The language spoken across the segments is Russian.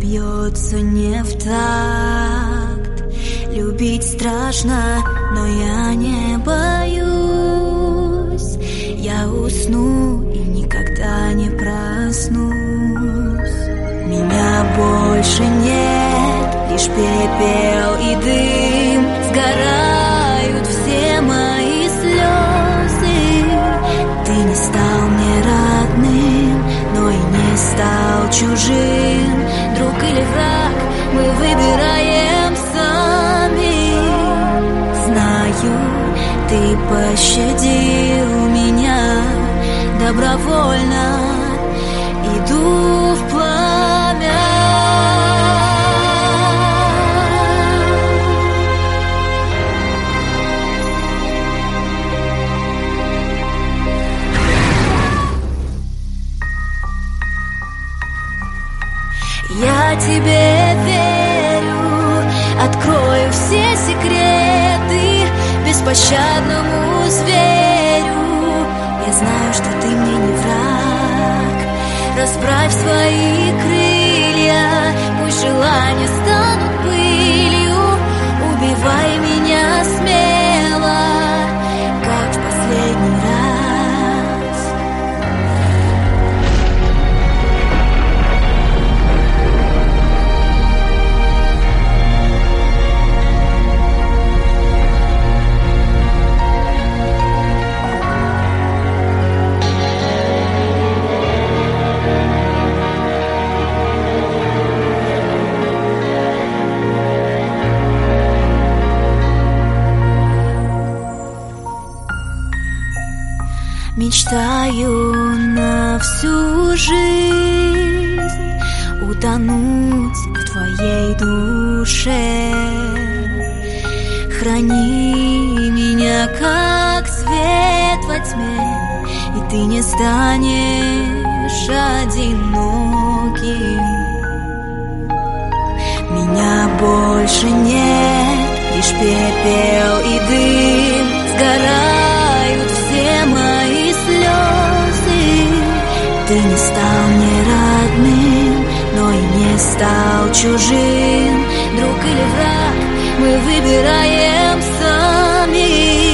бьется не в такт. Любить страшно, но я не боюсь. Я усну и никогда не проснусь. Меня больше нет, лишь пепел и дым. Сгорают все мои слезы. Ты не стал мне родным, но и не стал чужим. Друг или враг, мы выбираем сами. Знаю, ты пощадил меня добровольно. Иду в пламя. Я тебе верю, открою все секреты беспощадному зверю. Я знаю, что ты мне не враг. Расправь свои крылья, пусть желания станут пылью. Убивай меня смело, как в последний раз. Мечтаю на всю жизнь утонуть в твоей душе. Храни меня, как свет во тьме, и ты не станешь одиноким. Меня больше нет, лишь пепел и дым. Сгорают все мои слезы. Ты не стал мне родным, но и не стал чужим. Друг или враг, мы выбираем сами.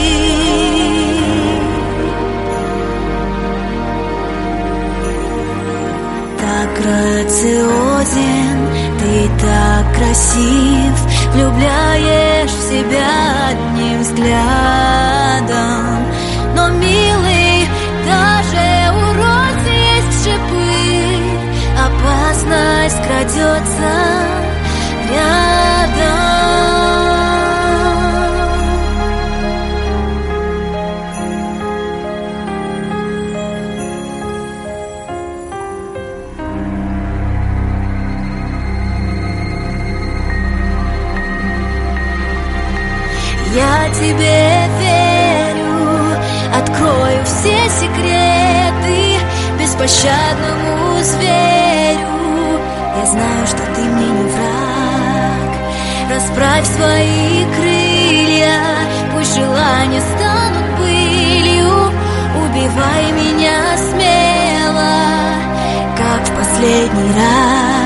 Так грациозен, ты так красив, влюбляешь в себя одним взглядом. Но, милый, даже у роз есть шипы. Опасность крадется рядом. Я тебе верю, открою все секреты беспощадному зверю. Я знаю, что ты мне не враг. Расправь свои крылья, пусть желания станут пылью. Убивай меня смело, как в последний раз.